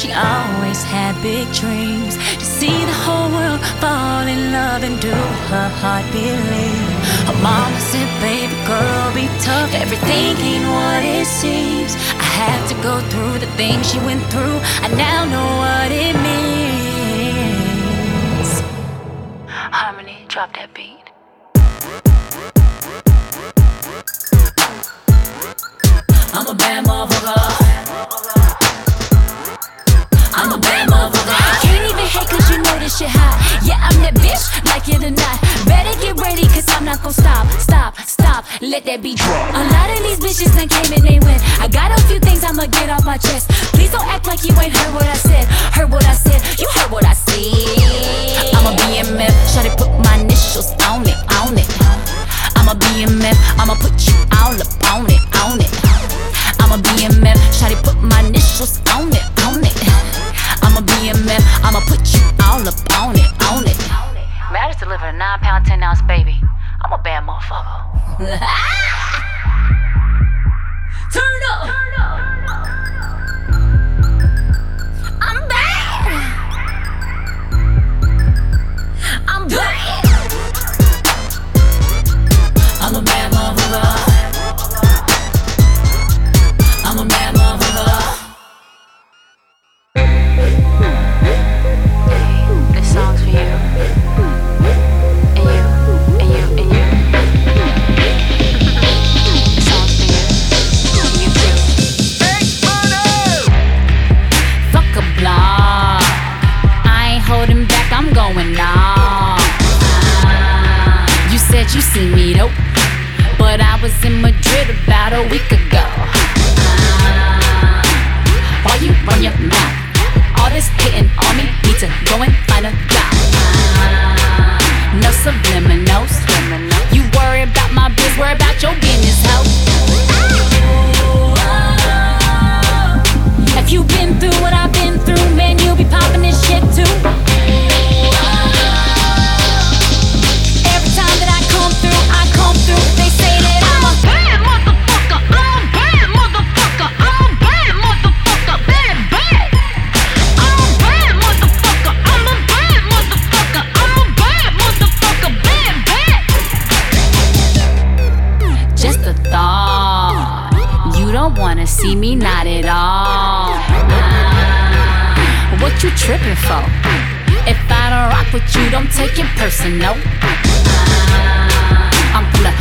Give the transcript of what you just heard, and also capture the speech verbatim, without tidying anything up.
She always had big dreams to see the whole world fall in love and do her heart believe. Her mama said, baby girl, be tough. Everything ain't what it seems. I had to go through the things she went through. I now know what it means. Harmony, drop that beat. I'm a bad motherfucker. I'm a bad motherfucker. Can't even hate cause you know this shit hot. Yeah, I'm that bitch, like it or not. Better get ready cause I'm not gon' stop. Stop, stop, let that beat drop. A lot of these bitches done came and they went. I got a few things I'ma get off my chest. Please don't act like you ain't heard what I said. Heard what I said, you heard what I said. I'm a B M F, shawty put my initials on it, on it. I'm a B M F, I'ma put you all up on it, on it. I'm a B M F, shawty put my initials on it, on it. I'm a B M F, I'ma put you all up on it, on it. Man, I just delivered a nine pound, ten ounce baby. I'm a bad motherfucker. Turn up. I'm bad. I'm bad. I'm a bad motherfucker. I'm a bad motherfucker. This song's for you. And you, and you, and you. This song's for you. And you too. Fuck a blog. I ain't holding back, I'm going on. You said you see me though, but I was in Madrid about a week ago. Why you run your mouth? All this hating on me, need to go and find a job. No subliminals. You worry about my biz, worry about your business, ho. If you been through what I've been through, man, you be popping this shit too. Every time that I come through, I come through. They say that I'm a bad motherfucker. I'm a bad motherfucker. I'm a bad motherfucker. Bad, bad. I'm a bad motherfucker. I'm a bad motherfucker. I'm a bad motherfucker. Bad, bad. Just a thought. You don't wanna see me, not at all. What you tripping for? If I don't rock with you, don't take it personal. I'm from the